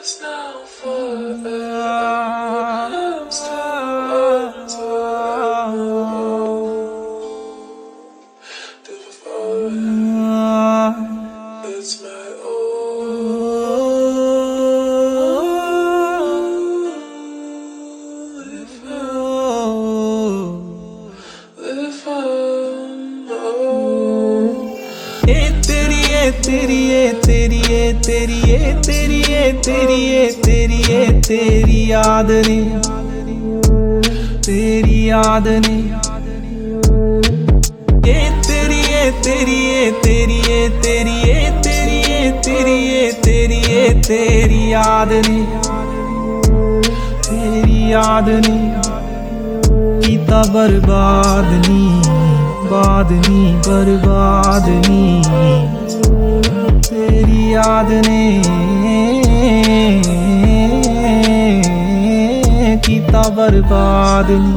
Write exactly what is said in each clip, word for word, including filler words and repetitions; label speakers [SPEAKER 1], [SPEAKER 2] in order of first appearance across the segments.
[SPEAKER 1] It's now forever. I'm still it's my own. If I, if I know.
[SPEAKER 2] ए तेरी ए तेरी ए तेरी ए तेरी ए तेरी ए तेरी ए तेरी ए तेरी याद ने तेरी याद ने ए तेरी ए तेरी ए तेरी ए तेरी ए तेरी ए तेरी ए तेरी ए तेरी याद ने तेरी याद ने कीता बर्बाद नी बाद नी बर्बाद नी तेरी याद ने कीता बर्बाद नी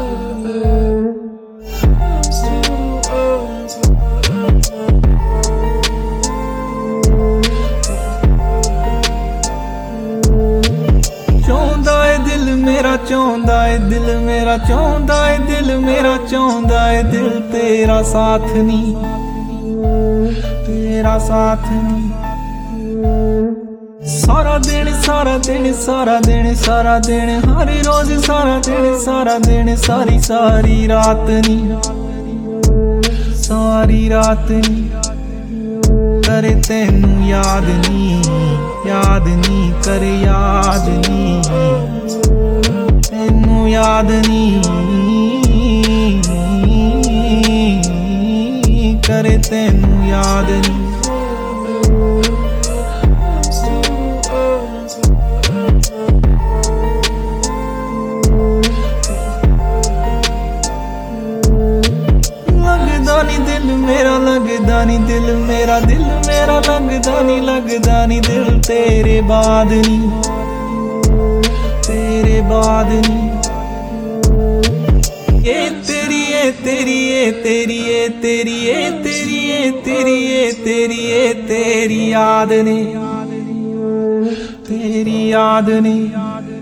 [SPEAKER 2] मेरा चाहता है दिल मेरा चाहता है दिल मेरा चाहता है दिल तेरा साथ नहीं तेरा साथ नहीं सारा दिन सारा दिन सारा दिन सारा दिन हर रोज सारा दिन सारा दिन सारी सारी रात नहीं सारी रात नहीं करे तेनू याद नहीं याद नहीं करे याद नहीं तेनू याद नहीं करे तेनू याद नहीं लगदा नी दिल मेरा लगदा नी दिल मेरा दिल मेरा लगदा नी लगदा नी दिल तेरे बाद नी तेरे बाद नी ये तेरी ये तेरी ये तेरी ये तेरी ये तेरी ये तेरी ये तेरी ये तेरी याद ने तेरी याद ने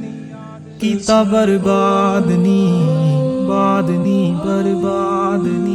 [SPEAKER 2] कीता बर्बाद नी बाद नी बर्बाद नी।